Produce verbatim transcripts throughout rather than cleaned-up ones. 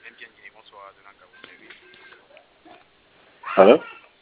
Allô?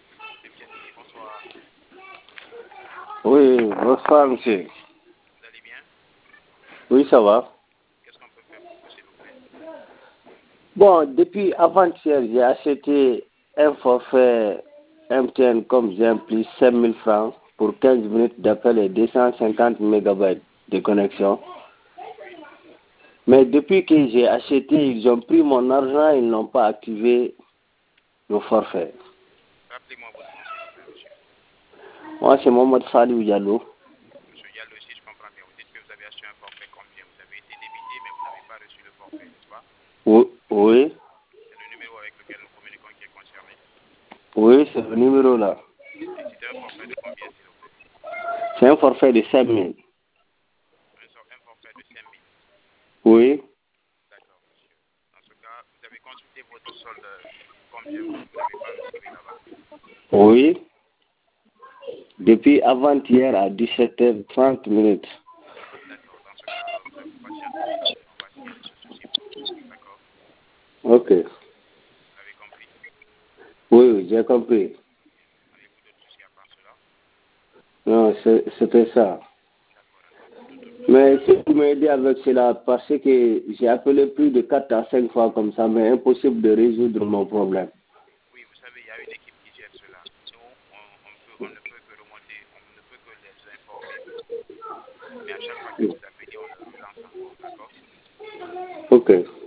Oui, bonsoir, monsieur. Vous allez bien? Oui, ça va. Qu'est-ce qu'on peut faire pour vous, s'il vous plaît? Bon, depuis avant-hier, j'ai acheté un forfait M T N comme j'ai plus cinq mille francs pour quinze minutes d'appel et deux cent cinquante mégabytes de connexion. Oui. Mais depuis que j'ai acheté, ils ont pris mon argent, ils n'ont pas activé le forfait. Rappelez-moi votre nom, s'il vous plaît, monsieur. Moi, c'est Mohamed Salou Diallo. Monsieur Diallo, si je comprends bien, vous dites que vous avez acheté un forfait combien? Vous avez été débité, mais vous n'avez pas reçu le forfait, n'est-ce pas? Oui, oui, C'est le numéro avec lequel nous communiquons qui est concerné. oui, c'est le numéro là. Et c'était un forfait de combien, s'il vous plaît? C'est un forfait de cinq mille. Un, sor- un forfait de cinq mille. Oui, D'accord, monsieur. Dans ce cas, vous avez consulté votre solde combien vous, vous n'avez pas retiré là-bas? oui. Depuis avant-hier à dix-sept heures trente minutes. D'accord. Dans ce cas, euh, vous, vous patientez, s'il vous plaît. On va signaler ce souci pour vous. D'accord? Ok. Vous l'avez compris? Oui, oui, j'ai compris. Avez-vous d'autres soucis à part cela? Non, c'est- c'était ça. D'accord, d'accord. Tout autre Mais si vous m'aidez avec cela, parce que j'ai appelé plus de quatre à cinq fois comme ça, mais impossible de résoudre mon problème. Oui, vous savez, il y a une équipe qui gère cela. Nous, on, on, peut, on ne peut que remonter, on ne peut que les informer pour vous. Mais à chaque fois que vous appelez, on le relance encore, d'accord? Ok.